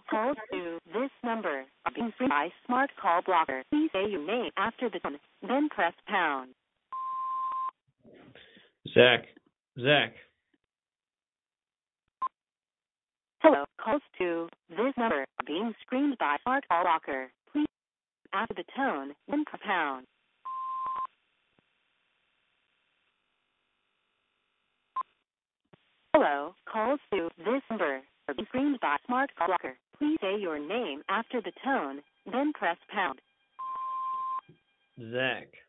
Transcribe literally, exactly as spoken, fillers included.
calls to this number are being screened by Smart Call Blocker. Please say your name after the tone, then press pound. Zach. Zach. Hello, calls to this number are being screened by Smart Call Blocker. Please after the tone, then press pound. Hello, calls to this number are being screened by Smart Call Blocker. Please say your name after the tone, then press pound. Zach.